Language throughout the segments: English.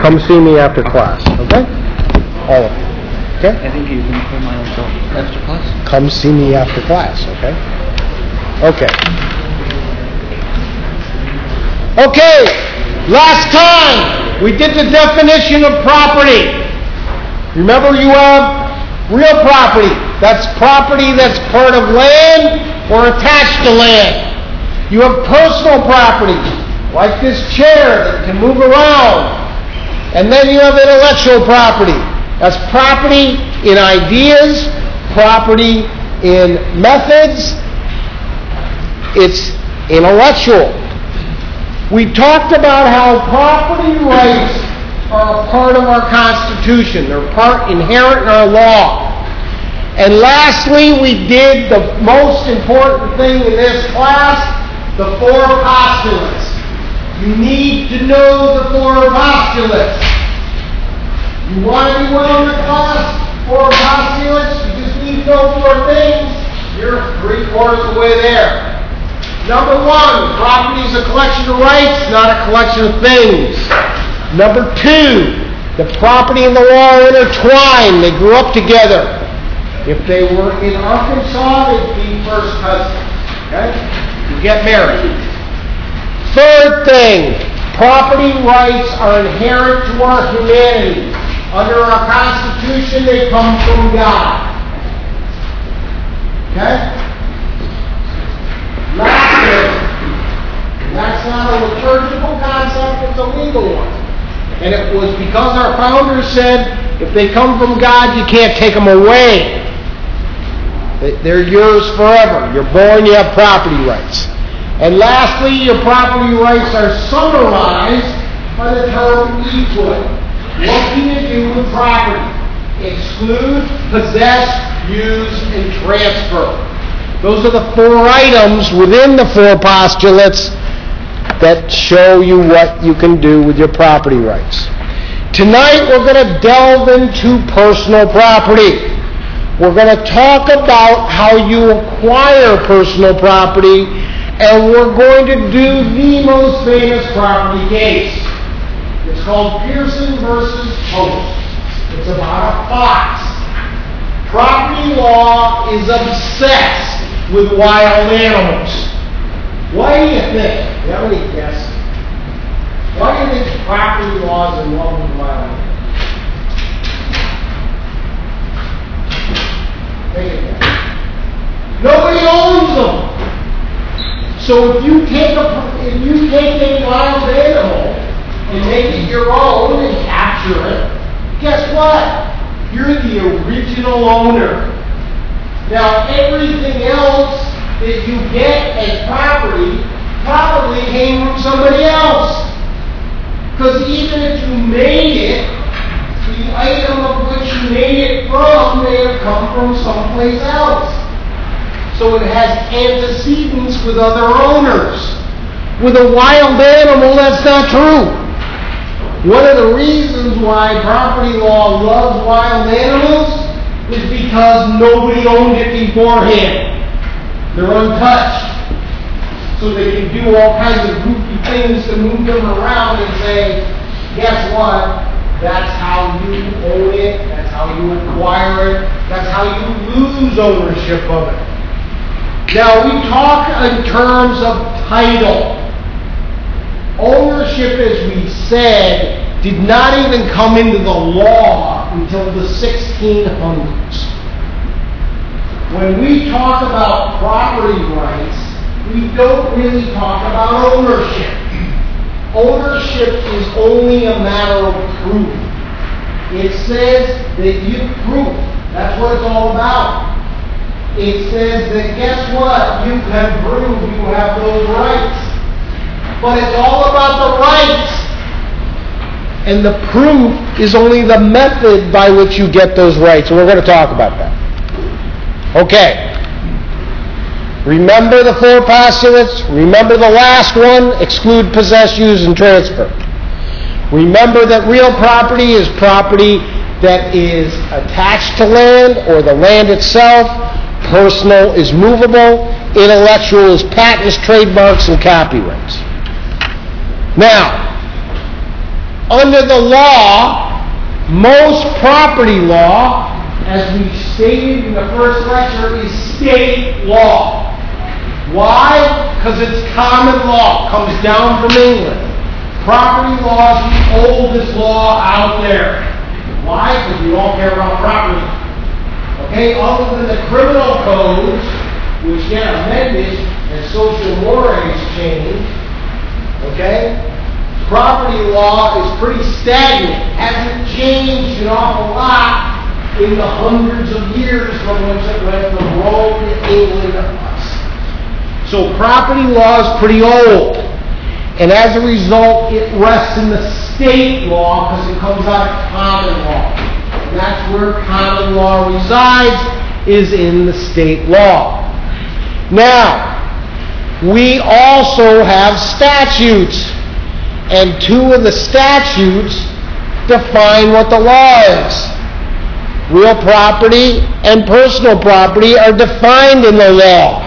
come see me after class, okay? All of you, okay? I think you can pull my own after class. Come see me after class, okay? Okay. Okay, last time we did the definition of property. Remember, you have real property. That's property that's part of land or attached to land. You have personal property, like this chair that can move around. And then you have intellectual property. That's property in ideas, property in methods. It's intellectual. We talked about how property rights are a part of our Constitution. They're part inherent in our law. And lastly, we did the most important thing in this class, the four postulates. You need to know the four postulates. You want to do well in the class? Four postulates? You just need to know four things. You're 3/4 of the way there. Number one, property is a collection of rights, not a collection of things. Number two, the property and the law are intertwined. They grew up together. If they were in Arkansas, they'd be first cousins. Okay? You get married. Third thing, property rights are inherent to our humanity. Under our Constitution, they come from God. Okay? Lastly, that's not a liturgical concept, it's a legal one. And it was because our founders said, if they come from God, you can't take them away. They're yours forever. You're born, you have property rights. And lastly, your property rights are summarized by the term equal. What can you do with property? Exclude, possess, use, and transfer. Those are the four items within the four postulates that show you what you can do with your property rights. Tonight we're going to delve into personal property. We're going to talk about how you acquire personal property, and we're going to do the most famous property case. It's called Pearson versus Post. It's about a fox. Property law is obsessed with wild animals. Why do you think? You have any guesses? Why do you think property law is in love with wild animals? Take a guess. Nobody owns them. So if you take a wild animal and make it your own and capture it, guess what? You're the original owner. Now, everything else that you get as property probably came from somebody else. Because even if you made it, the item of which you made it from may have come from someplace else. So it has antecedents with other owners. With a wild animal, that's not true. One of the reasons why property law loves wild animals is because nobody owned it beforehand. They're untouched. So they can do all kinds of goofy things to move them around and say, guess what? That's how you own it. That's how you acquire it. That's how you lose ownership of it. Now, we talk in terms of title. Ownership, as we said, did not even come into the law until the 1600s. When we talk about property rights, we don't really talk about ownership. Ownership is only a matter of proof. It says that you prove. That's what it's all about. It says that guess what? You can prove you have those rights. But it's all about the rights. And the proof is only the method by which you get those rights. And we're going to talk about that. Okay. Remember the four postulates. Remember the last one, exclude, possess, use, and transfer. Remember that real property is property that is attached to land or the land itself. Personal is movable. Intellectual is patents, trademarks, and copyrights. Now, under the law, most property law, as we stated in the first lecture, is state law. Why? Because it's common law. It comes down from England. Property law is the oldest law out there. Why? Because we all care about property. Okay? Other than the criminal codes, which get amended as social mores change, okay? Property law is pretty stagnant. Hasn't changed an awful lot in the hundreds of years from which it went from Rome to England to us. So property law is pretty old. And as a result, it rests in the state law because it comes out of common law. And that's where common law resides, is in the state law. Now, we also have statutes. And two of the statutes define what the law is. Real property and personal property are defined in the law.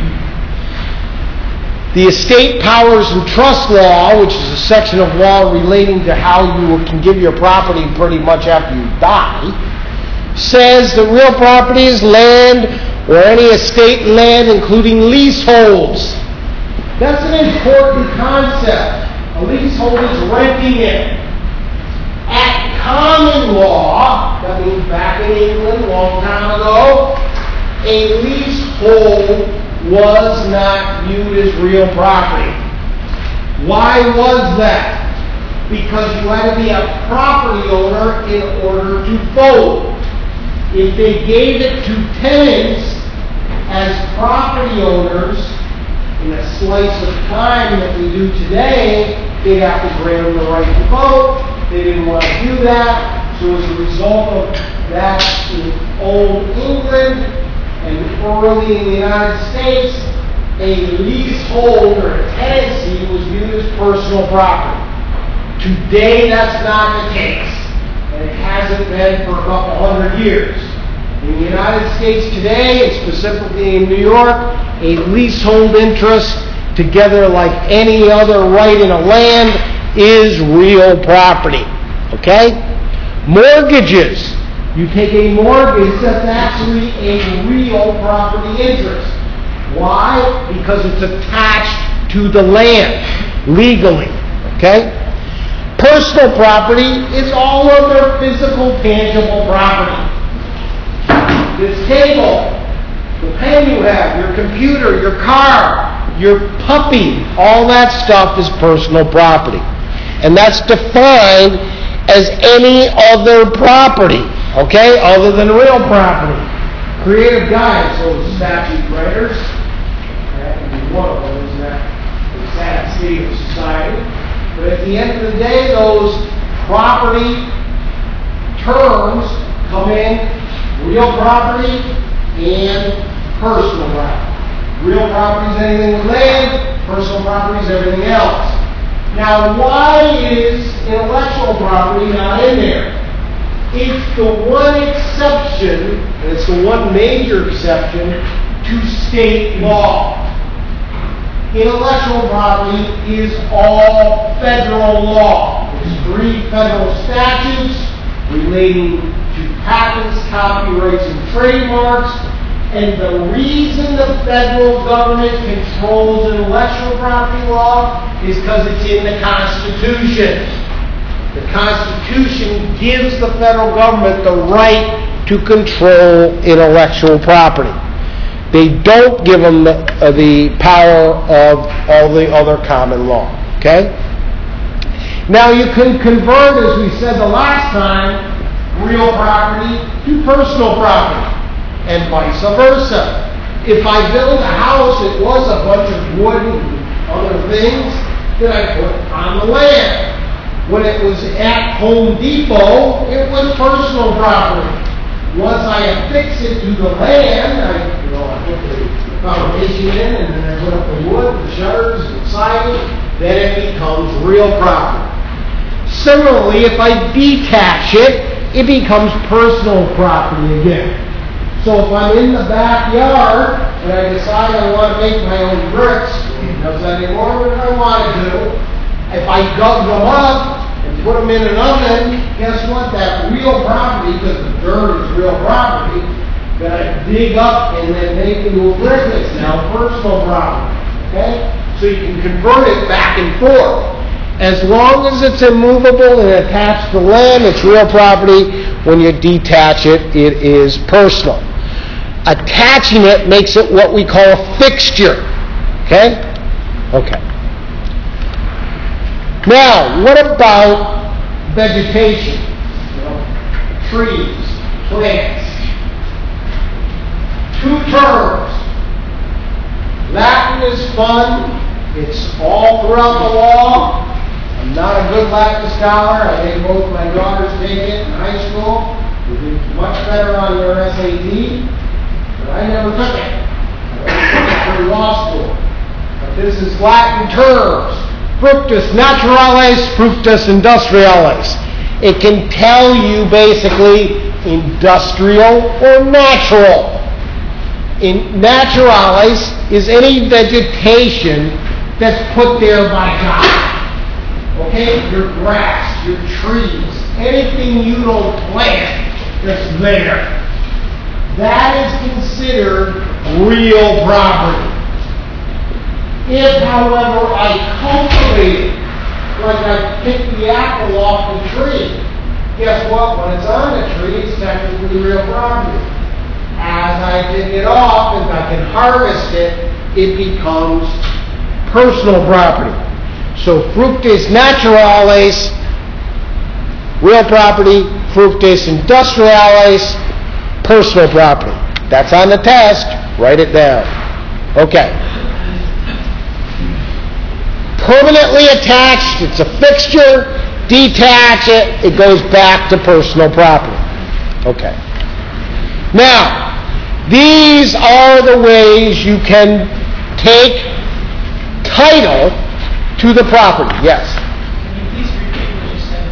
The Estate Powers and Trust Law, which is a section of law relating to how you can give your property pretty much after you die, says that real property is land or any estate land, including leaseholds. That's an important concept. A leasehold is renting it. At common law, that means back in England a long time ago, a leasehold was not viewed as real property. Why was that? Because you had to be a property owner in order to vote. If they gave it to tenants as property owners in a slice of time that we do today, they'd have to grant them the right to vote. They didn't want to do that. So as a result of that in old England and early in the United States, a leasehold or a tenancy was viewed as personal property. Today that's not the case. And it hasn't been for a couple hundred years. In the United States today, and specifically in New York, a leasehold interest, together like any other right in a land, is real property. Okay? Mortgages. You take a mortgage, that's actually a real property interest. Why? Because it's attached to the land legally. Okay? Personal property is all other physical, tangible property. This table, the pen you have, your computer, your car, your puppy, all that stuff is personal property. And that's defined as any other property, okay, other than real property. Creative guys, those statute writers, that can be one of them, isn't that the sad state of society? But at the end of the day, those property terms come in real property and personal property. Real property is anything with land, personal property is everything else. Now, why is intellectual property not in there? It's the one exception, and it's the one major exception, to state law. Intellectual property is all federal law. There's 3 federal statutes relating to patents, copyrights, and trademarks. And the reason the federal government controls intellectual property law is because it's in the Constitution. The Constitution gives the federal government the right to control intellectual property. They don't give them the power of all the other common law. Okay? Now you can convert, as we said the last time, real property to personal property, and vice versa. If I build a house, it was a bunch of wood and other things that I put on the land. When it was at Home Depot, it was personal property. Once I affix it to the land, I put the foundation in, and then I put up the wood, the shutters, the siding, then it becomes real property. Similarly, if I detach it, it becomes personal property again. So if I'm in the backyard and I decide I want to make my own bricks, it does that anymore than I want to do. If I dug them up and put them in an oven, guess what? That real property, because the dirt is real property, that I dig up and then make into a brick is now personal property. Okay? So you can convert it back and forth. As long as it's immovable and attached to land, it's real property. When you detach it, it is personal. Attaching it makes it what we call a fixture. Okay? Okay. Now, what about vegetation? Trees, plants. Two terms. Latin is fun. It's all throughout the law. I'm not a good Latin scholar. I made both my daughters take it in high school. They did much better on their SAT, but I never took it. I took it through law school. But this is Latin terms. Fructus naturalis, fructus industrialis. It can tell you basically industrial or natural. In naturalis is any vegetation that's put there by God. Okay? Your grass, your trees, anything you don't plant that's there. That is considered real property. If, however, I cultivate it, like I pick the apple off the tree, guess what? When it's on the tree, it's technically real property. As I pick it off, if I can harvest it, it becomes personal property. So fructus naturalis, real property, fructus industrialis, personal property. That's on the test. Write it down. Okay. Permanently attached, it's a fixture. Detach it, it goes back to personal property. Okay. Now, these are the ways you can take title to the property. Yes? Can you please repeat what you said?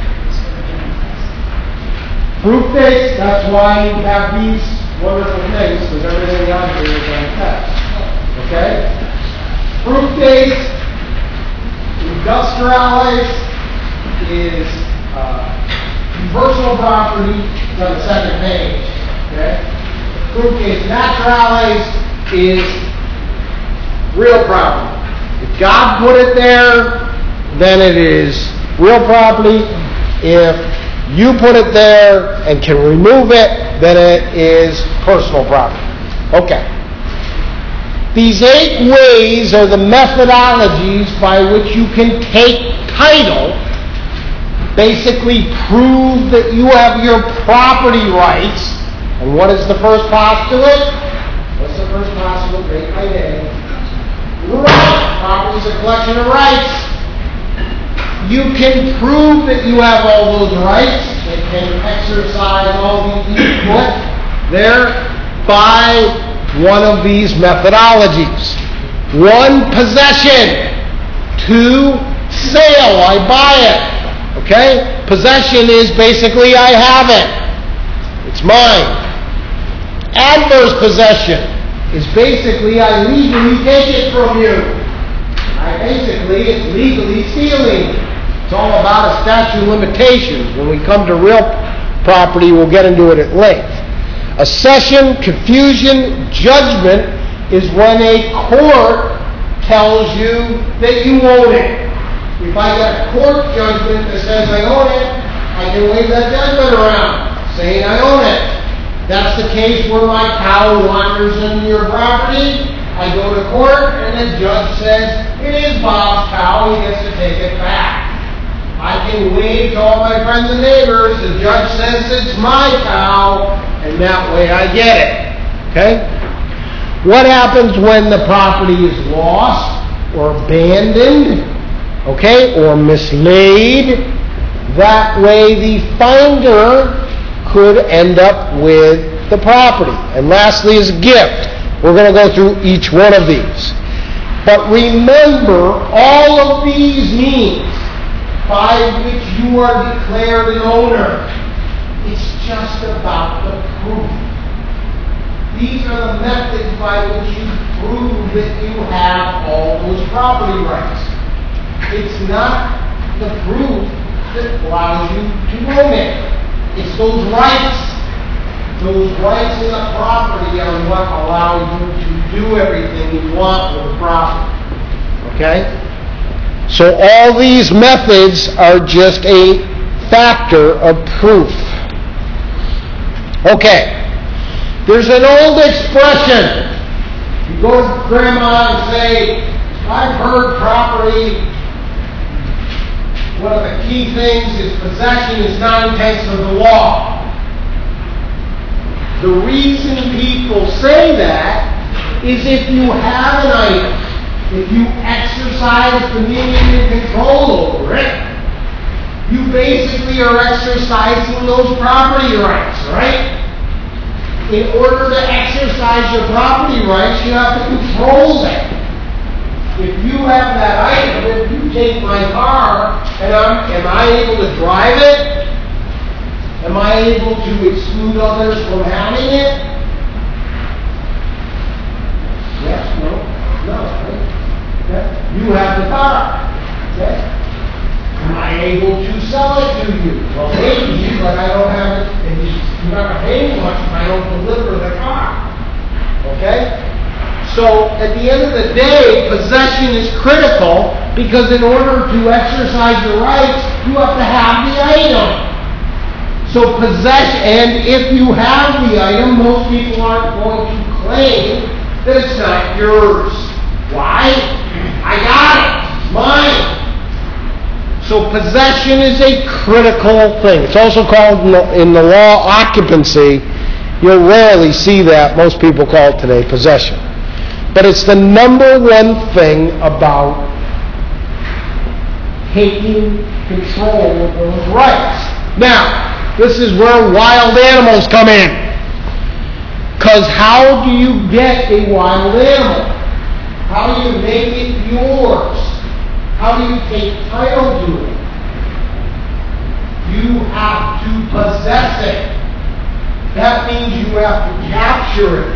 Fructus, that's why you have these wonderful things, because everything on here is on text. Okay? Fructus industrialis is personal property. It's on the second page. Okay? Fructus naturalis is real property. If God put it there, then it is real property. If you put it there and can remove it, then it is personal property. Okay. These 8 ways are the methodologies by which you can take title, basically prove that you have your property rights. And what is the first postulate? What's the first postulate? Great by day. Right. Property is a collection of rights. You can prove that you have all those rights and can exercise all the input there by one of these methodologies. 1, possession. 2, sale. I buy it. Okay? Possession is basically I have it. It's mine. Adverse possession is basically I legally take it from you. It's legally stealing. It's all about a statute of limitations. When we come to real property, we'll get into it at length. Accession, confusion, judgment is when a court tells you that you own it. If I get a court judgment that says I own it, I can wave that judgment around, saying I own it. That's the case where my cow wanders into your property. I go to court and the judge says, it is Bob's cow, he gets to take it back. I can wave to all my friends and neighbors, the judge says it's my cow, and that way I get it. Okay? What happens when the property is lost or abandoned, okay, or mislaid? That way the finder could end up with the property. And lastly is a gift. We're going to go through each one of these. But remember, all of these means by which you are declared an owner, it's just about the proof. These are the methods by which you prove that you have all those property rights. It's not the proof that allows you to own it. It's those rights. Those rights in the property are what allow you to do everything you want with the property. Okay? So all these methods are just a factor of proof. Okay. There's an old expression. You go to grandma and say, I've heard property. One of the key things is possession is 9/10 of the law. The reason people say that is if you have an item, if you exercise dominion and control over it, you basically are exercising those property rights, right? In order to exercise your property rights, you have to control them. If you have that item, if you take my car, and am I able to drive it? Am I able to exclude others from having it? Yes, no, right? Okay. You have the car. Okay. Am I able to sell it to you? Well, maybe, but I don't have it, and you're not going to pay me much if I don't deliver the car. Okay? So, at the end of the day, possession is critical because in order to exercise your rights, you have to have the item. So possession, and if you have the item, most people aren't going to claim that it's not yours. Why? I got it. It's mine. So possession is a critical thing. It's also called in the law occupancy. You'll rarely see that. Most people call it today possession. But it's the number one thing about taking control of those rights. Now, this is where wild animals come in. Because how do you get a wild animal? How do you make it yours? How do you take title to it? You have to possess it. That means you have to capture it.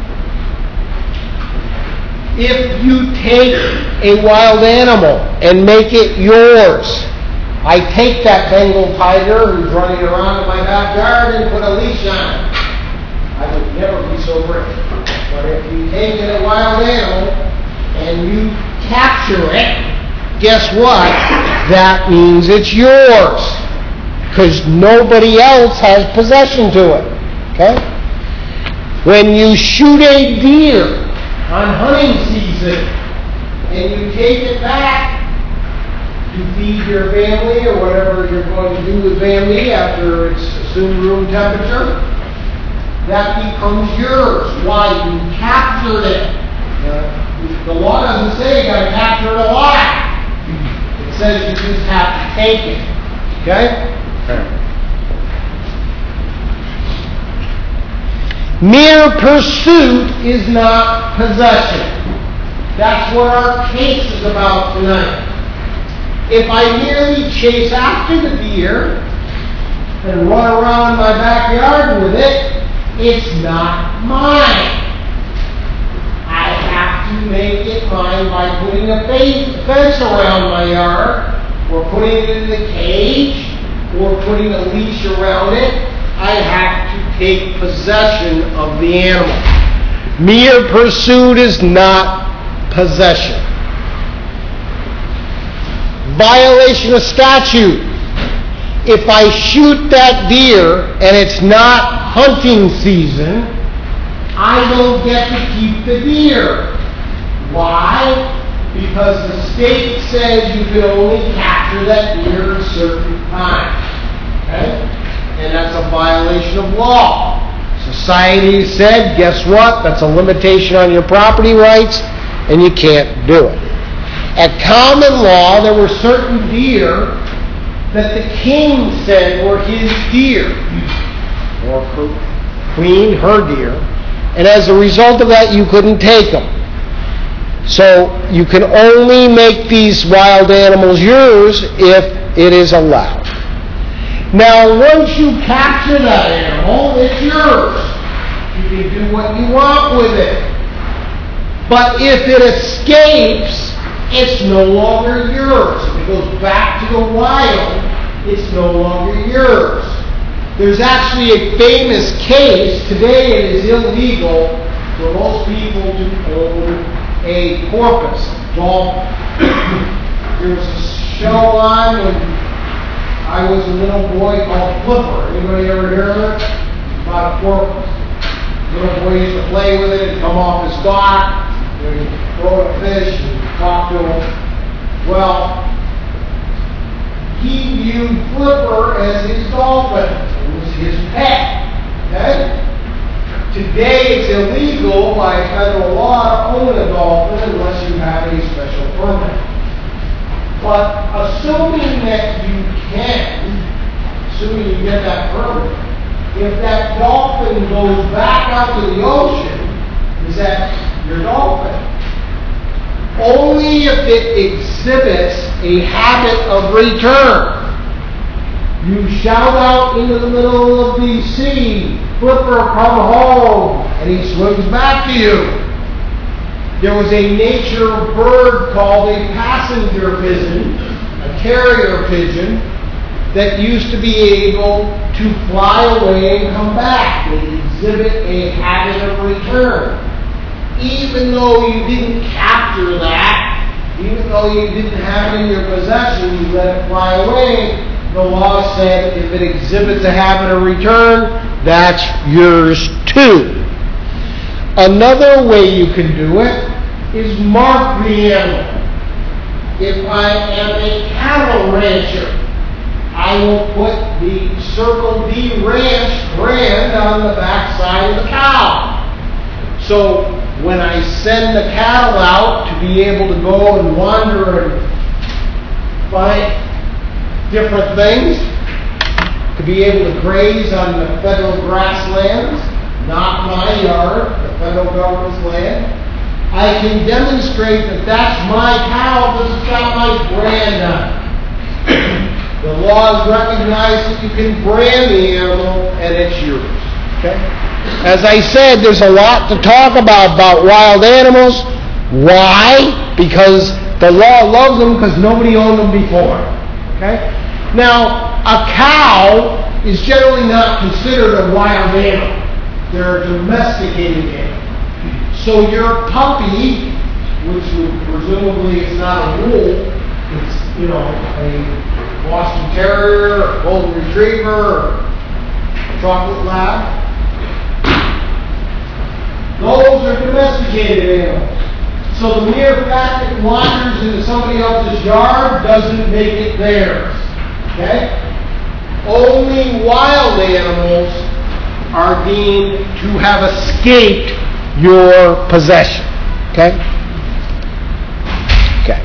If you take a wild animal and make it yours, I take that Bengal tiger who's running around in my backyard and put a leash on it. I would never be so rich. But if you take a wild animal and you capture it, guess what? That means it's yours. Because nobody else has possession to it. Okay? When you shoot a deer on hunting season and you take it back to feed your family or whatever you're going to do with family after it's assumed room temperature, that becomes yours. Why? You captured it. The law doesn't say you got to capture it alive. It says you just have to take it. Okay? Mere pursuit is not possession. That's what our case is about tonight. If I merely chase after the deer and run around my backyard with it, it's not mine. I have to make it mine by putting a fence around my yard, or putting it in the cage, or putting a leash around it. I have to take possession of the animal. Mere pursuit is not possession. Violation of statute. If I shoot that deer and it's not hunting season, I don't get to keep the deer. Why? Because the state says you can only capture that deer at a certain time. Okay? And that's a violation of law. Society said, guess what? That's a limitation on your property rights, and you can't do it. At common law, there were certain deer that the king said were his deer, or queen, her deer, and as a result of that, you couldn't take them. So you can only make these wild animals yours if it is allowed. Now, once you capture that animal, it's yours. You can do what you want with it. But if it escapes, it's no longer yours. If it goes back to the wild, it's no longer yours. There's actually a famous case. Today it is illegal for most people to own a porpoise, dolphin. There was a show on when I was a little boy called Flipper. Anybody ever hear of it? About a porpoise. Little boy used to play with it and come off his dock and throw a fish and talk to him. Well, he viewed Flipper as his dolphin. It was his pet. Okay? Today it's illegal by federal law to own a dolphin unless you have a special permit. But assuming that you can, assuming you get that permit, if that dolphin goes back out to the ocean, is that your dolphin? Only if it exhibits a habit of return. You shout out into the middle of the sea, Flipper, come home, and he swims back to you. There was a nature bird called a passenger pigeon, a carrier pigeon, that used to be able to fly away and come back. They exhibit a habit of return. Even though you didn't capture that, even though you didn't have it in your possession, you let it fly away, the law said if it exhibits a habit of return, that's yours too. Another way you can do it is mark the animal. If I am a cattle rancher, I will put the Circle D Ranch brand on the back side of the cow. So when I send the cattle out to be able to go and wander and find different things, to be able to graze on the federal grasslands, not my yard, the federal government's land, I can demonstrate that that's my cow because it's got my brand on it. The laws recognize that you can brand the animal and it's yours. Okay? As I said, there's a lot to talk about wild animals. Why? Because the law loves them because nobody owned them before. Okay? Now, a cow is generally not considered a wild animal. They're a domesticated animal. So your puppy, which would presumably is not a wolf, it's, a Boston Terrier, or Golden Retriever, or Chocolate Lab. Those are domesticated animals. So the mere fact that it wanders into somebody else's yard doesn't make it theirs. Okay? Only wild animals are deemed to have escaped your possession. Okay? Okay.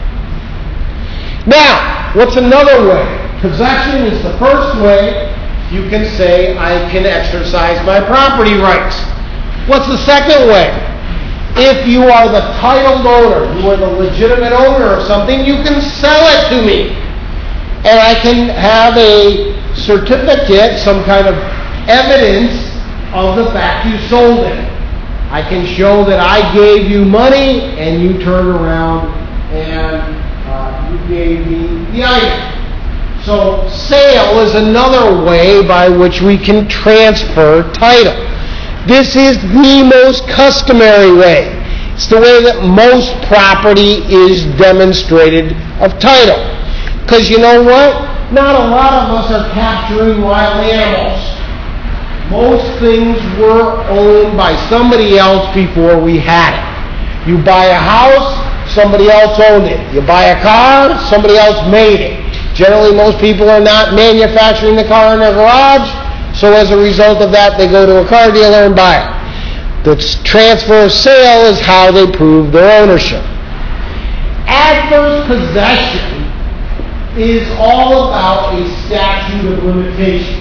Now, what's another way? Possession is the first way you can say I can exercise my property rights. What's the second way? If you are the titled owner, you are the legitimate owner of something, you can sell it to me. And I can have a certificate, some kind of evidence of the fact you sold it. I can show that I gave you money and you turned around and you gave me the item. So sale is another way by which we can transfer title. This is the most customary way. It's the way that most property is demonstrated of title. Because you know what? Not a lot of us are capturing wild animals. Most things were owned by somebody else before we had it. You buy a house, somebody else owned it. You buy a car, somebody else made it. Generally, most people are not manufacturing the car in their garage, so as a result of that, they go to a car dealer and buy it. The transfer of sale is how they prove their ownership. Adverse possession is all about a statute of limitations.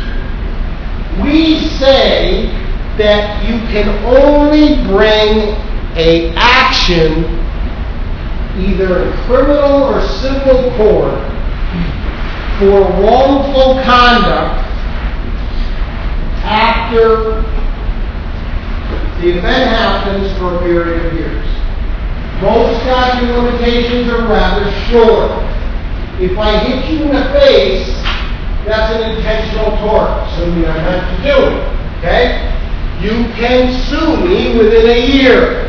We say that you can only bring an action either in criminal or civil court for wrongful conduct after the event happens for a period of years. Most statute of limitations are rather short. If I hit you in the face That's an intentional tort, assuming I meant to do it. Okay? You can sue me within a year.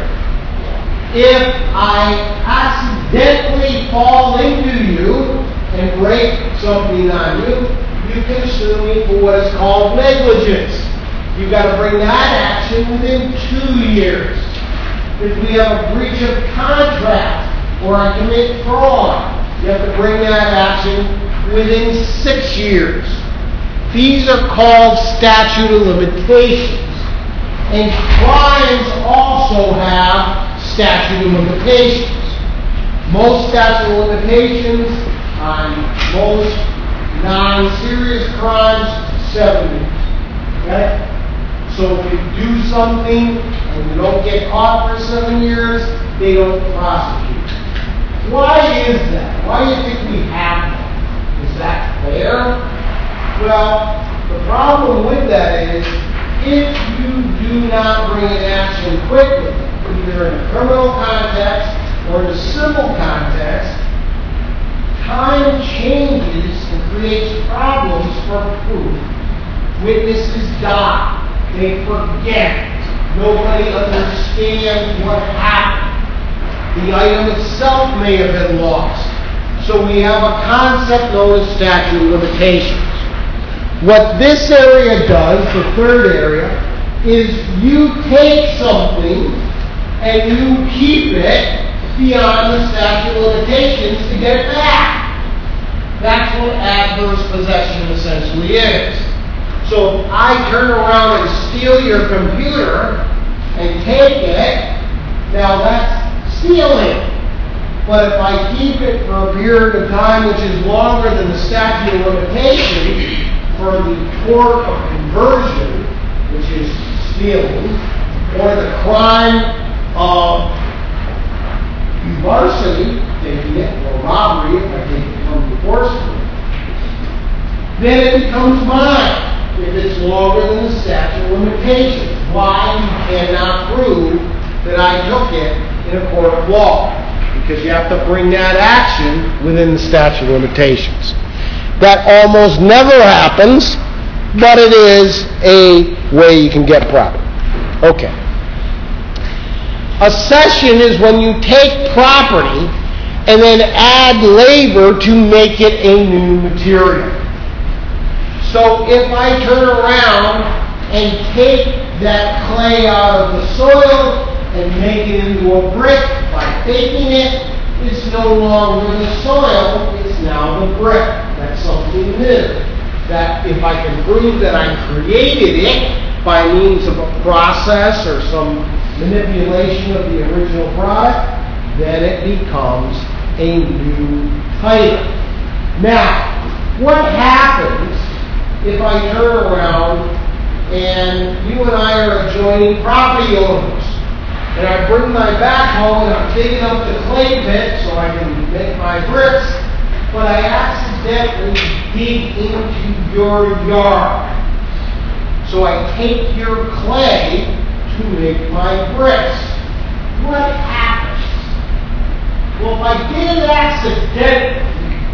If I accidentally fall into you and break something on you, you can sue me for what is called negligence. You've got to bring that action within 2 years. If we have a breach of contract or I commit fraud, you have to bring that action within 6 years. These are called statute of limitations. And crimes also have statute of limitations. Most statute of limitations on most non-serious crimes, 7 years. Okay? So if you do something and you don't get caught for 7 years, they don't prosecute. Why is that? Why do you think we have that? Is that fair? Well, the problem with that is if you do not bring an action quickly, either in a criminal context or in a civil context, time changes and creates problems for proof. Witnesses die. They forget. Nobody understands what happened. The item itself may have been lost. So we have a concept known as statute of limitations. What this area does, the third area, is you take something and you keep it beyond the statute of limitations to get it back. That's what adverse possession essentially is. So if I turn around and steal your computer and take it, now that's stealing. But if I keep it for a period of time which is longer than the statute of limitations for the tort of conversion, which is stealing, or the crime of larceny, taking it, or robbery, if I take it from the forcery, then it becomes mine if it's longer than the statute of limitations. Why? You cannot prove that I took it in a court of law, because you have to bring that action within the statute of limitations. That almost never happens, but it is a way you can get property. Okay. A cession is when you take property and then add labor to make it a new material. So if I turn around and take that clay out of the soil and make it into a brick by baking it, it's no longer the soil, it's now the brick. That's something new. That if I can prove that I created it by means of a process or some manipulation of the original product, then it becomes a new title. Now, what happens if I turn around and you and I are adjoining property owners, and I bring my backhoe and I'm digging up the clay pit so I can make my bricks, but I accidentally dig into your yard. So I take your clay to make my bricks. What happens? Well, if I did it accidentally,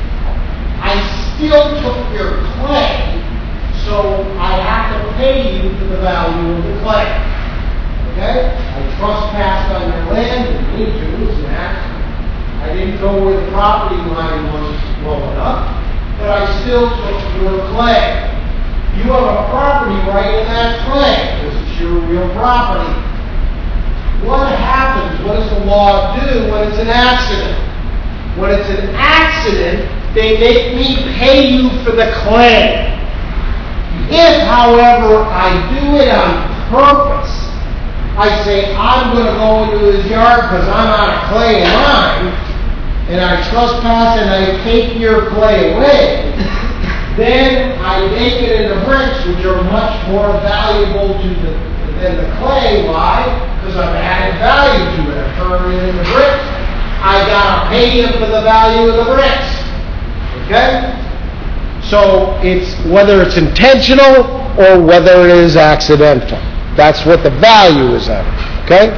I still took your clay, so I have to pay you for the value of the clay. Okay? I trespassed on your land, and me too, it was an accident. I didn't know where the property line was well enough, but I still took your clay. You have a property right in that clay, because it's your real property. What happens? What does the law do when it's an accident? When it's an accident, they make me pay you for the clay. If, however, I do it on purpose, I say, I'm going to go into his yard because I'm out of clay in mine, and I trespass and I take your clay away, then I make it into bricks, which are much more valuable than the clay. Why? Because I've added value to it. I turn it into bricks. I got to pay you for the value of the bricks. Okay? So it's whether it's intentional or whether it is accidental. That's what the value is of it. Okay?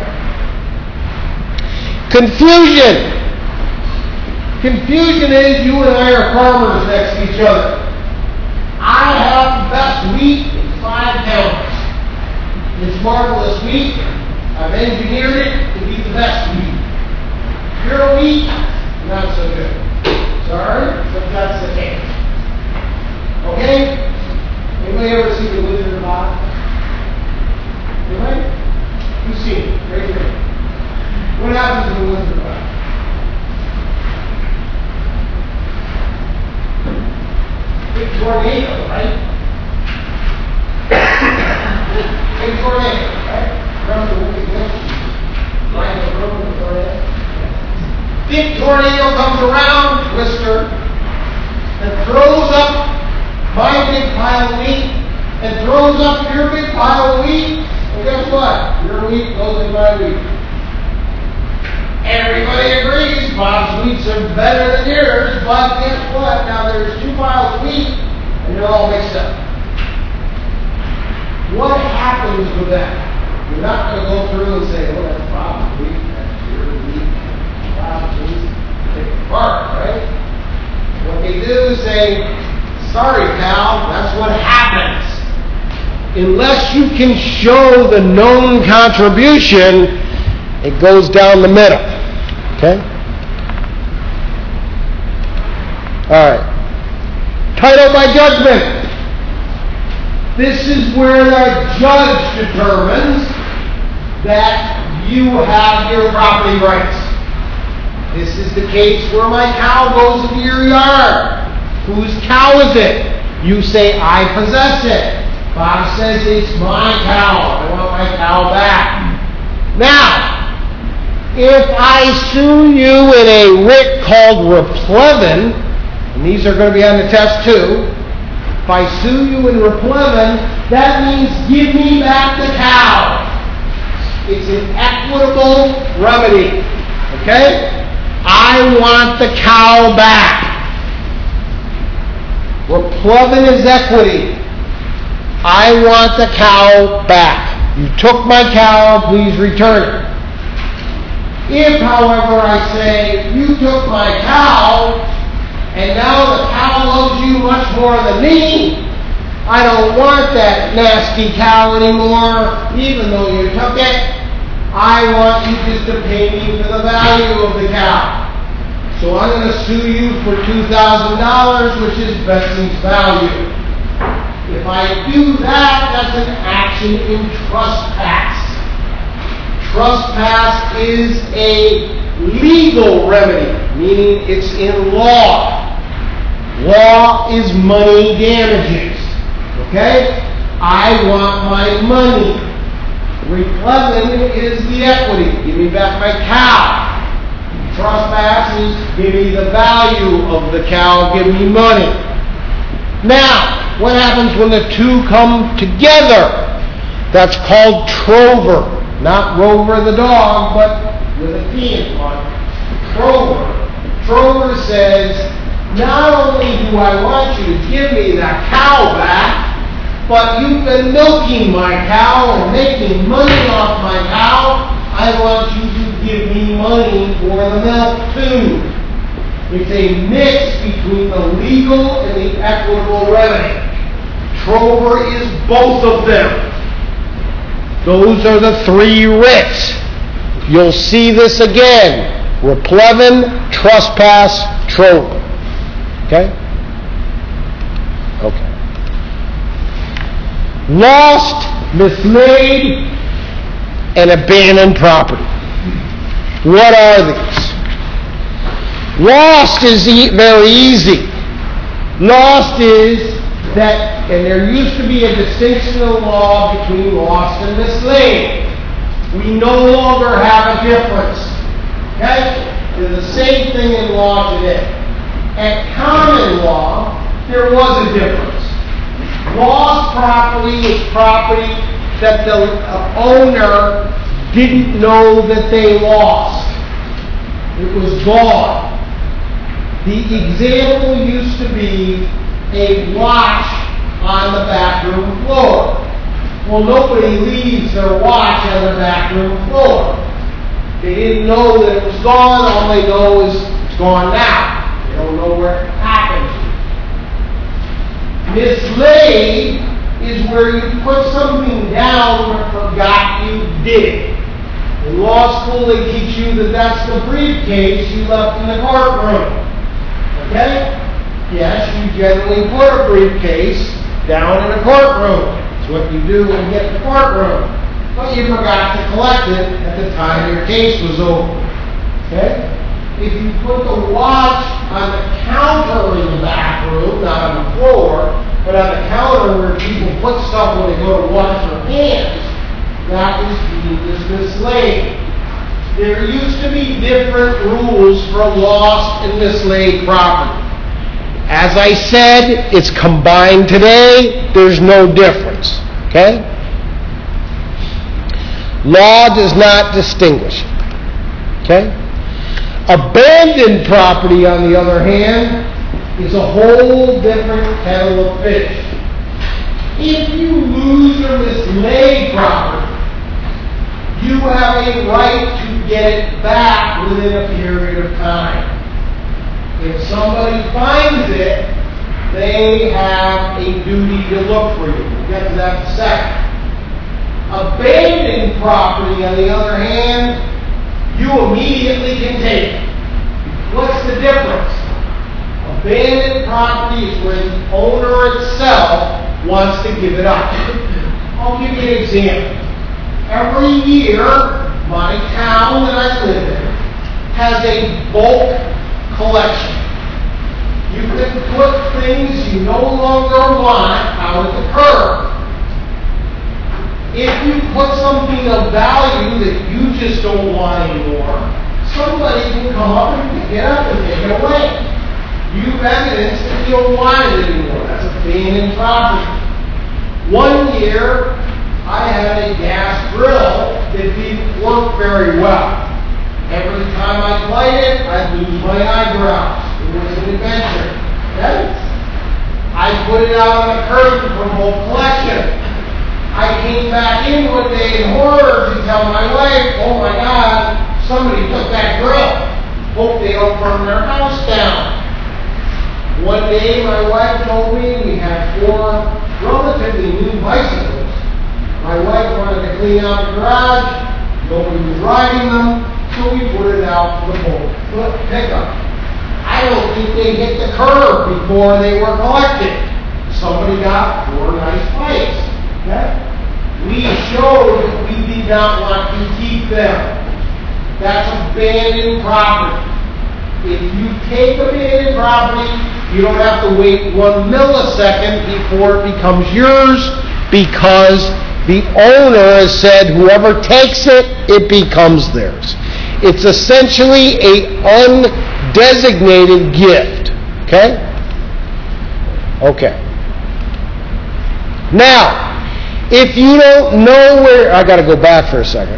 Confusion. Confusion is you and I are farmers next to each other. I have the best wheat in 5 counties. This marvelous wheat, I've engineered it to be the best wheat. Your wheat, not so good. Sorry, but that's the case. Okay? Anybody ever see the Wizard of Oz? Anybody? Who's seen it? Raise your hand. What happens in the Wizard of Oz? Big tornado, right? Big tornado, right? Remember the Wicked Witch? Right, the tornado? Big tornado comes around, Twister, and throws up my big pile of wheat, and throws up your big pile of wheat, and guess what? Your wheat goes in my wheat. Everybody agrees Bob's wheats are better than yours, but guess what? Now there's 2 piles of wheat, and they're all mixed up. What happens with that? You're not going to go through and say, well, that's Bob's wheat, that's your wheat, Bob's wheat. Take it apart, right? What they do is say, sorry, pal, that's what happens. Unless you can show the known contribution, it goes down the middle. Okay? All right. Title by judgment. This is where the judge determines that you have your property rights. This is the case where my cow goes into your yard. Whose cow is it? You say, I possess it. Bob says, it's my cow. I want my cow back. Now, if I sue you in a writ called replevin, and these are going to be on the test too, if I sue you in replevin, that means give me back the cow. It's an equitable remedy. Okay? I want the cow back. Replevin is equity. I want the cow back. You took my cow, please return it. If, however, I say, you took my cow, and now the cow loves you much more than me, I don't want that nasty cow anymore, even though you took it. I want you just to pay me for the value of the cow. So I'm going to sue you for $2,000, which is Betsy's value. If I do that, that's an action in trespass. Trespass is a legal remedy, meaning it's in law. Law is money damages. Okay? I want my money. Replevin is the equity. Give me back my cow. Trespass is give me the value of the cow, give me money. Now, what happens when the two come together? That's called trover. Not Rover the dog, but with a T in front. Trover. Trover says, not only do I want you to give me that cow back, but you've been milking my cow and making money off my cow. I want you to give me money for the milk too. It's a mix between the legal and the equitable remedy. Trover is both of them. Those are the 3 writs. You'll see this again. Replevin, trespass, trover. Okay? Okay. Lost, mislaid, and abandoned property. What are these? Lost is very easy. Lost is that, and there used to be a distinction in the law between lost and mislaid. We no longer have a difference. Okay? They're the same thing in law today. At common law, there was a difference. Lost property is property that the owner didn't know that they lost. It was gone. The example used to be a watch on the bathroom floor. Well, nobody leaves their watch on the bathroom floor. They didn't know that it was gone. All they know is it's gone now. They don't know where it happened. Mislaid is where you put something down but forgot you did it. In law school, they teach you that that's the briefcase you left in the courtroom. Okay? Yes, you generally put a briefcase down in a courtroom. It's what you do when you get to the courtroom. But you forgot to collect it at the time your case was over. Okay? If you put the watch on the counter in the back room, not on the floor, but on the counter where people put stuff when they go to wash their hands, that is deemed as mislaid. There used to be different rules for lost and mislaid property. As I said, it's combined today. There's no difference. Okay? Law does not distinguish. Okay? Abandoned property, on the other hand, is a whole different kettle of fish. If you lose or mislay property, you have a right to get it back within a period of time. If somebody finds it, they have a duty to look for you. We'll get to that in a second. Abandoned property, on the other hand, you immediately can take it. What's the difference? Abandoned property is where the owner itself wants to give it up. I'll give you an example. Every year, my town that I live in has a bulk collection. You can put things you no longer want out at the curb. If you put something of value that you just don't want anymore, somebody can come up and pick it up and take it away. You've evidenced that you don't want it anymore. That's abandoned property. One year, I had a gas grill that didn't work very well. Every time I light it, I'd lose my eyebrows. It was an adventure. Okay? I put it out on the curb for whole collection. I came back in one day in horror to tell my wife, oh my God, somebody took that grill. Hope they don't burn their house down. One day my wife told me we had 4 relatively new bicycles. My wife wanted to clean out the garage. Nobody was riding them, so we put it out for the boat pickup. I don't think they hit the curb before they were collected. Somebody got 4 nice bikes. Okay? We showed that we did not want to keep them. That's abandoned property. If you take abandoned property, you don't have to wait 1 millisecond before it becomes yours, because the owner has said whoever takes it, it becomes theirs. It's essentially an undesignated gift. Okay? Okay. Now, if you don't know where... I got to go back for a second.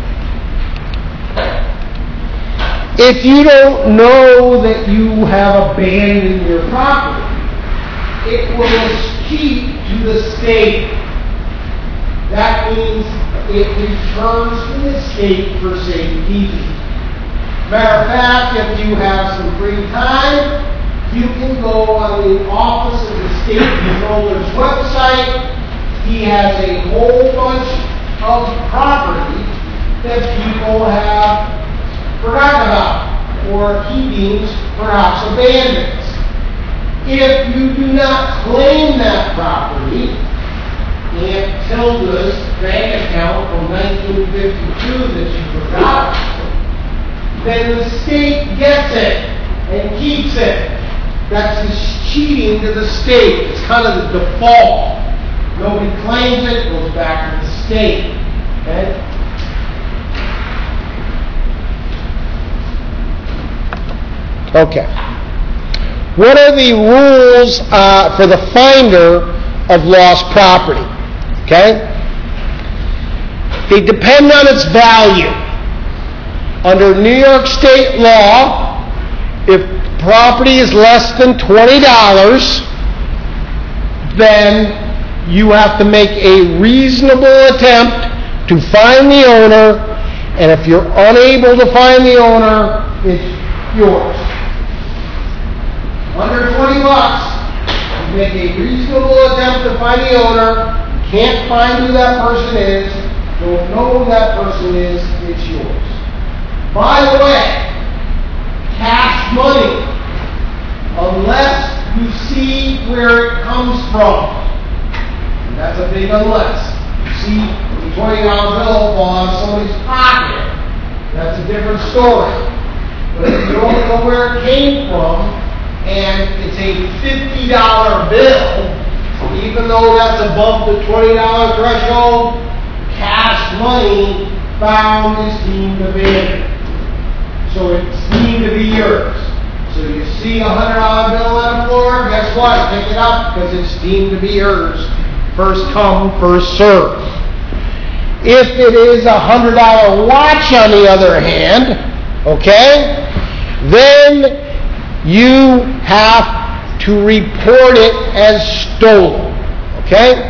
If you don't know that you have abandoned your property, it will escheat to the state. That means it returns to the state for safekeeping. Matter of fact, if you have some free time, you can go on the Office of the State Controller's website. He has a whole bunch of property that people have forgotten about, or he deems perhaps abandoned. If you do not claim that property, Aunt Tilda's bank account from 1952 that you forgot, then the state gets it and keeps it. That's just cheating to the state. It's kind of the default. Nobody claims it, goes back to the state. Okay? Okay. What are the rules for the finder of lost property? Okay? They depend on its value. Under New York State law, if property is less than $20, then you have to make a reasonable attempt to find the owner, and if you're unable to find the owner, it's yours. Under $20, you make a reasonable attempt to find the owner. Can't find who that person is. Don't know who that person is. It's yours. By the way, cash money, unless you see where it comes from. And that's a big unless. You see the $20 bill fall out of somebody's pocket. That's a different story. But if you don't know where it came from, and it's a $50 bill, even though that's above the $20 threshold, cash money found is deemed abandoned. So it's deemed to be yours. So you see a $100 bill on the floor, guess what? Pick it up because it's deemed to be yours. First come, first serve. If it is a $100 watch, on the other hand, okay, then you have to report it as stolen, okay?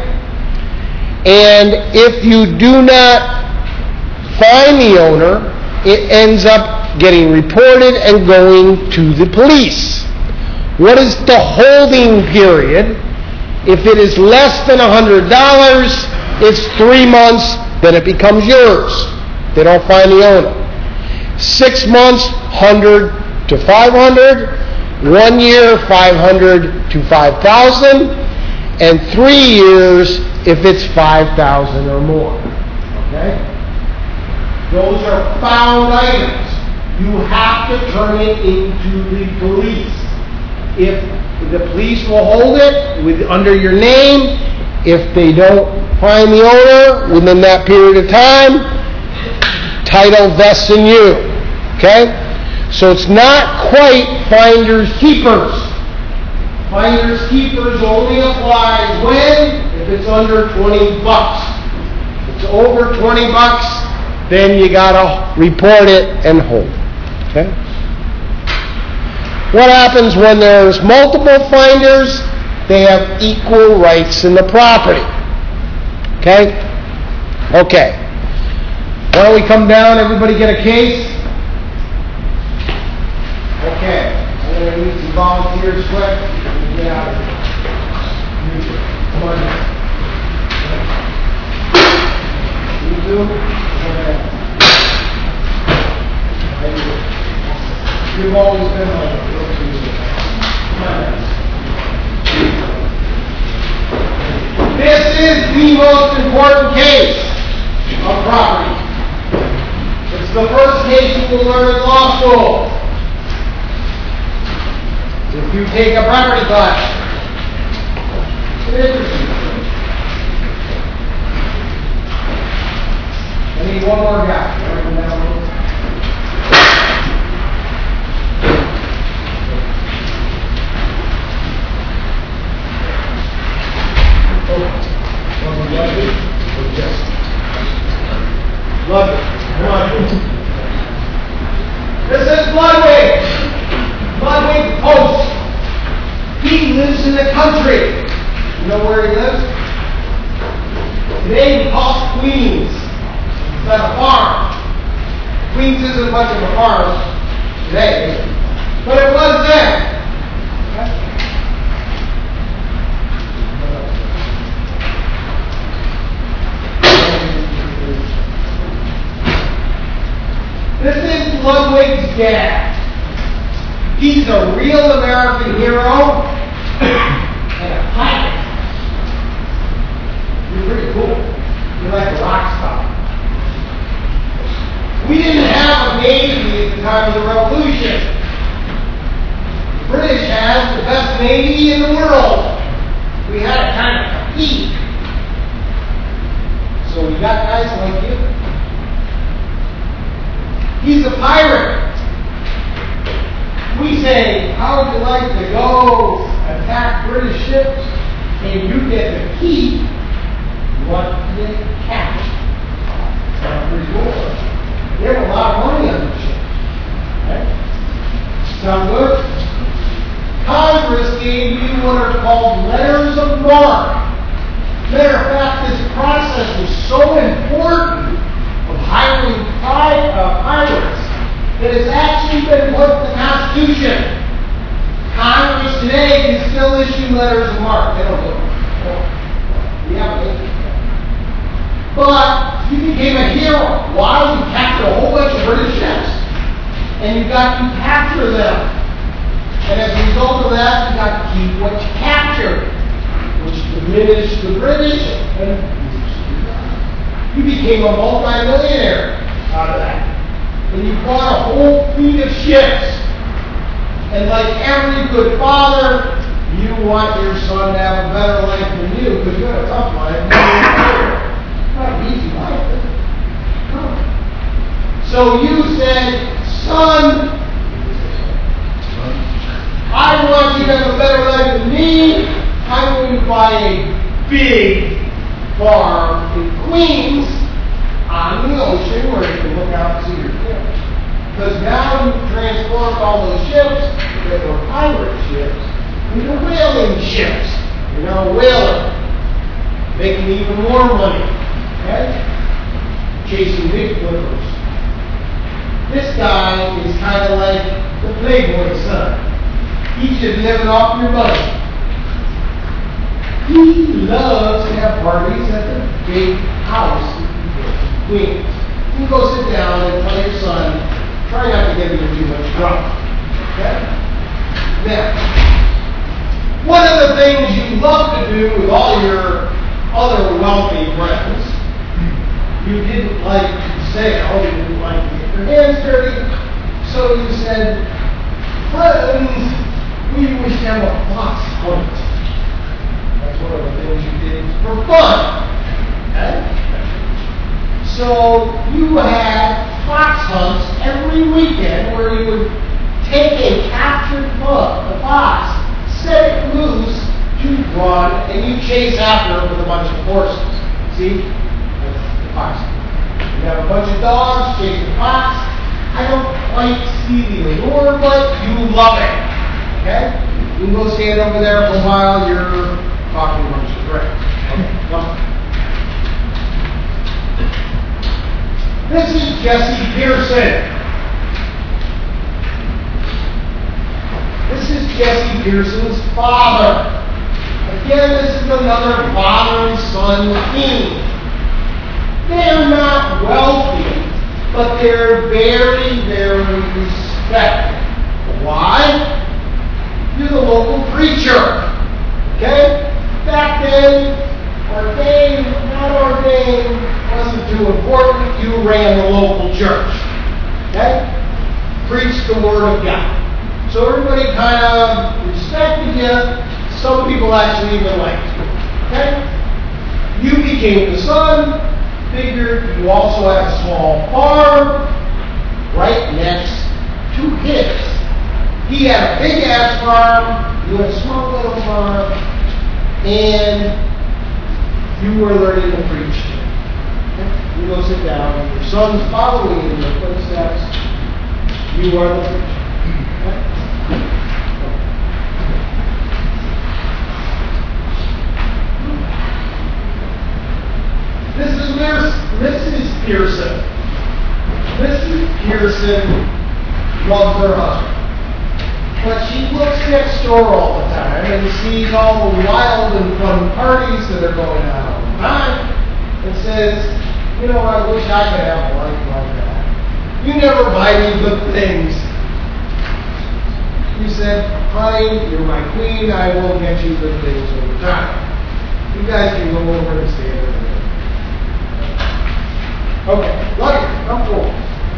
And if you do not find the owner, it ends up getting reported and going to the police. What is the holding period? If it is less than $100, it's 3 months, then it becomes yours. They don't find the owner. 6 months, 100 to 500. 1 year, 500 to 5,000. And 3 years if it's 5,000 or more. Okay? Those are found items. You have to turn it into the police. If the police will hold it under your name, if they don't find the owner within that period of time, title vests in you. Okay? So it's not quite finders keepers. Finders keepers only applies when? If it's under $20. If it's over $20, then you gotta report it and hold it. Okay? What happens when there's multiple finders? They have equal rights in the property. Okay? Okay. Why don't we come down, everybody get a case? Okay. I'm going to need some volunteers quick. Get out of here. Come on. You two? Okay. You've always been like a real team. Come on. This is the most important case of property. It's the first case you will learn in law school. If you take a property class. I need one more guy. Love it. Come on. This is Ludwig. Ludwig Post. He lives in the country. You know where he lives? Today he calls Queens. It's not a farm. Queens isn't much of a farm today, but it was then. This is Ludwig's dad. He's a real American hero and a pilot. You're pretty cool. You're like a rock star. We didn't have a Navy at the time of the Revolution. The British had the best Navy in the world. We had to kind of compete. So we got guys like you. He's a pirate. We say, how would you like to go attack British ships and you get to keep what they catch? Sounds pretty cool. They have a lot of money on the ships. Right? Sound good? Congress gave you what are called letters of marque. Matter of fact, this process was so important of hiring pirates that it's actually been put in the Constitution. Congress today can still issue letters of marque. You became a hero. Why? You captured a whole bunch of British ships. And you got to capture them. And as a result of that, you got to keep what you captured, which diminished the British and you became a multi-millionaire out of that. And you bought a whole fleet of ships. And like every good father, you want your son to have a better life than you, because you had a tough life. Not an easy life, is it? No. So you said, son, I want you to have a better life than me. I'm going to buy a big farm in Queens on the ocean where you can look out and see your kids. Because now you've transformed all those ships that were pirate ships into whaling ships. You're now a whaler, making even more money. Okay? Chasing big flippers. This guy is kind of like the Playboy son. He's just living off your money. He loves to have parties at the big house in Queens. You go sit down and tell your son, try not to get into too much trouble. Okay? Now, one of the things you love to do with all your other wealthy friends, you didn't like to sail, you didn't like to get your hands dirty, so you said, friends, we wish to have a fox hunt. That's one of the things you did for fun. Okay? So you had fox hunts every weekend where you would take a captured fox, set it loose to run, and you chase after it with a bunch of horses. See? That's the fox. You have a bunch of dogs chasing the fox. I don't quite see the allure, but you love it. Okay? You can go stand over there for a while. You're talking amongst your friends. Okay, come on. This is Jesse Pearson. This is Jesse Pearson's father. Again, this is another father and son team. They're not wealthy, but they're very, very respected. Why? You're the local preacher. Okay? Back then, ordained, not ordained, wasn't too important. You ran the local church. Okay? Preached the Word of God. So everybody kind of respected you. Some people actually even liked you. Okay? You became the son. Figured you also had a small farm right next to his. He had a big ass farm. You had a small little farm. And you were learning to preach. Okay? You go sit down. Your son's following in your footsteps. You are the preacher. Okay? This is Mrs. Pearson. Mrs. Pearson loves her husband. But she looks next door all the time and sees all the wild and fun parties that are going on all the time and says, you know, I wish I could have a life like that. You never buy me good things. You said, honey, you're my queen. I will get you good things over time. You guys can go over and stay over there. Okay, Lucky, come forward.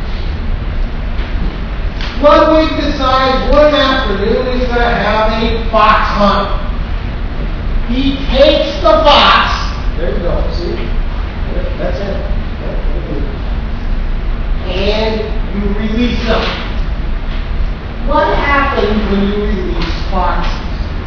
Ludwig decides one afternoon he's going to have a fox hunt. He takes the fox. There you go, see? That's it. And you release them. What happens when you release foxes?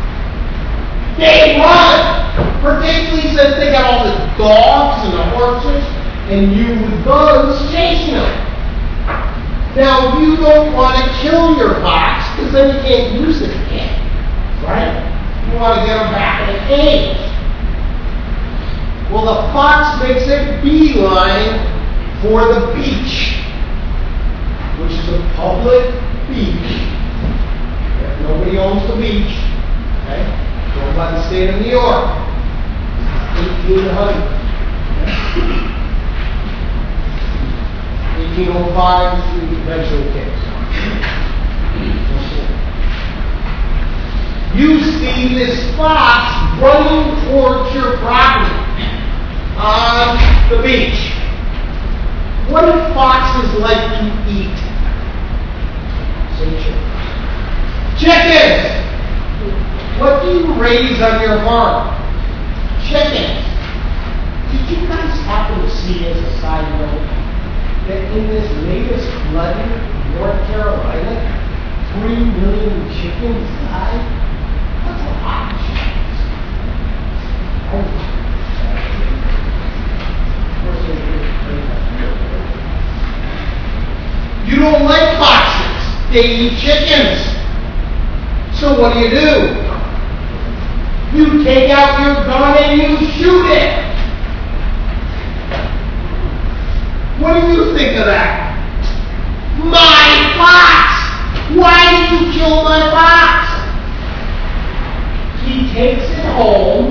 They run! Particularly since they got all the dogs and the horses and you with guns chasing them. Now, you don't want to kill your fox because then you can't use it again. Right? You want to get them back in the cage. Well, the fox makes a beeline for the beach, which is a public beach. Nobody owns the beach. Okay? Owned by the state of New York. 1800. Okay? 1805 is the eventual case. You see this fox running towards your property on the beach. What do foxes like to eat? Say chickens. Chickens! What do you raise on your farm? Chickens. Did you guys happen to see, as a side note, that in this latest flooding in North Carolina, 3 million chickens died? That's a lot of chickens. You don't like foxes. They eat chickens. So what do? You take out your gun and you shoot it. What do you think of that? My fox! Why did you kill my fox? He takes it home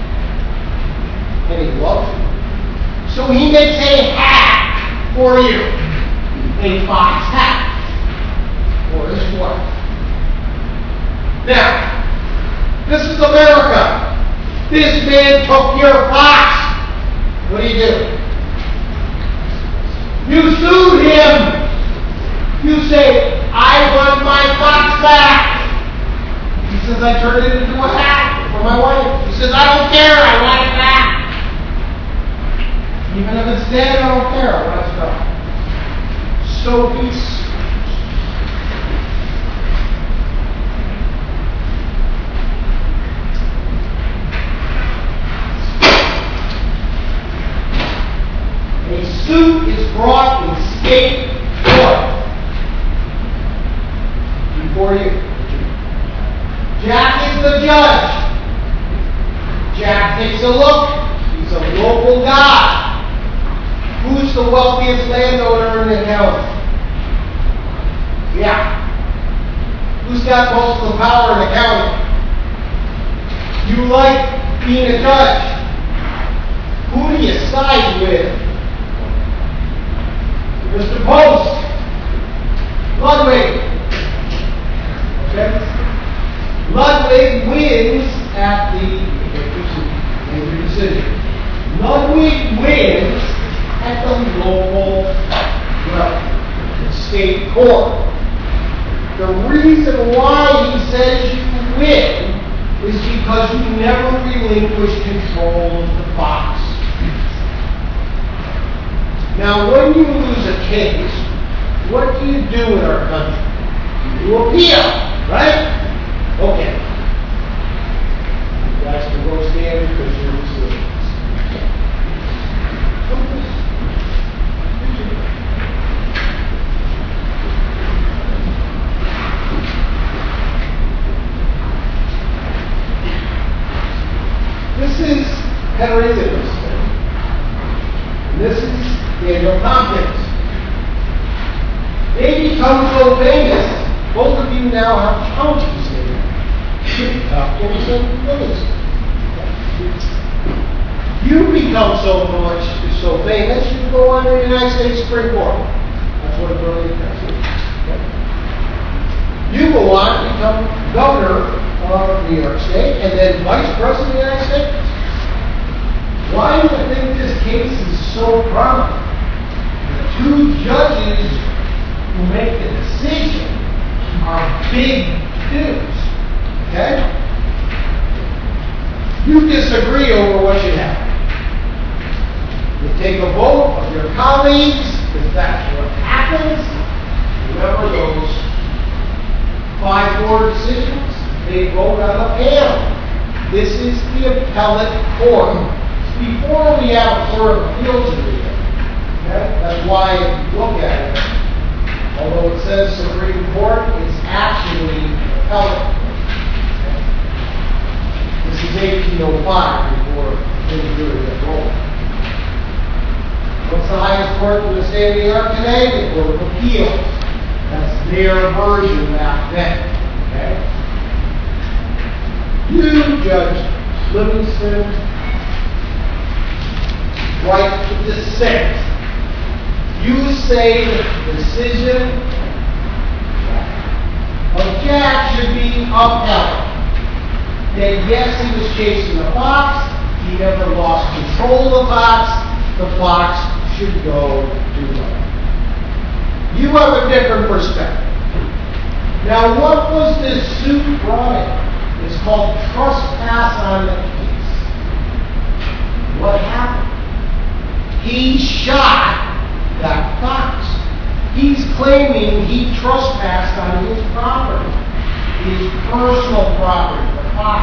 and he loves it. So he makes a hat for you. A fox hat for his wife. Now, this is America. This man took your fox. What do? You sued him. You say, I want my fox back. He says, I turned it into a hat for my wife. He says, I don't care. I want it back. Even if it's dead, I don't care. I want it back. So he's a suit is brought in state court before you. Jack is the judge. Jack takes a look. He's a local guy. Who's the wealthiest landowner in the county? Yeah. Who's got most of the power in the county? You like being a judge. Who do you side with? Mr. Post. Ludwig. Okay? Ludwig wins at the decision. Ludwig wins at the local state court. The reason why he says you win is because you never relinquish control of the fox. Now, when you lose a case, what do you do in our country? You appeal, right? Okay. You guys can go stand because you're decisions. This is Henry Livingston. And this is Daniel Tompkins. They become so famous, both of you now have counties named Tompkins and Livingston. You become so famous, you go on to the United States Supreme Court. That's what it really does. You go on to become governor of New York State and then vice president of the United States. Why do you think this case is so prominent? The two judges who make the decision are big dudes. Okay? You disagree over what should happen. You take a vote of your colleagues, if that's what happens. Remember those 5-4 decisions? They vote on a panel. This is the appellate court. Before we have a court of appeals in here, okay? That's why if you look at it, although it says Supreme Court, it's actually appellate court. Okay? This is 1805 before things really get rolling. What's the highest court in the state of New York today? The Court of Appeals. That's their version back then. Okay? You, Judge Livingston, write the dissent You say that the decision of Jack should be upheld. That yes, he was chasing the fox, he never lost control of the fox should go to him. You have a different perspective. Now, what was this suit brought in? It's called trespass on the peace. What happened? He shot that fox. He's claiming he trespassed on his property, his personal property, the fox.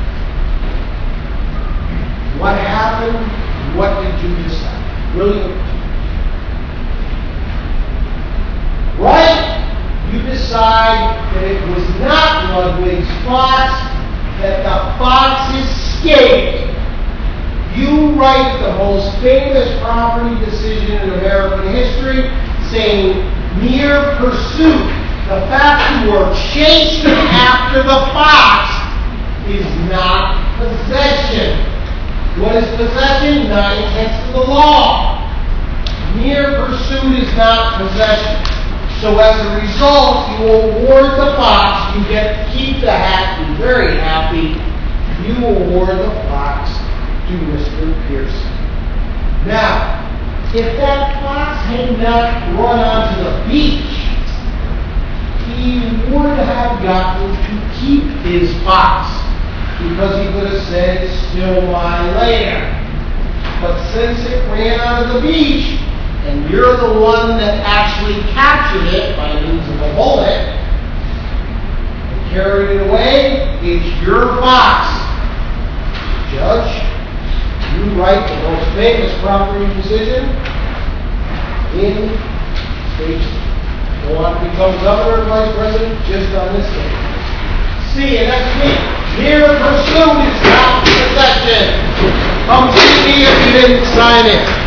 What happened? What did you decide? William? Right? You decide that it was not Ludwig's fox, that the fox escaped. You write the most famous property decision in American history, saying mere pursuit, the fact you were chasing after the fox, is not possession. What is possession? 9/10 of the law. Mere pursuit is not possession. So as a result, you award the fox, you get to keep the hat, you're very happy, you award the fox to Mr. Pearson. Now, if that fox had not run onto the beach, he would have gotten to keep his fox, because he could have said, it's still my land. But since it ran onto the beach, and you're the one that actually captured it by means of a bullet and carried it away, it's your fox. Judge, you write the most famous property decision in state. Go on to become governor and vice president just on this day. See you next week. Mere pursuit is not possession. Come see me if you didn't sign it.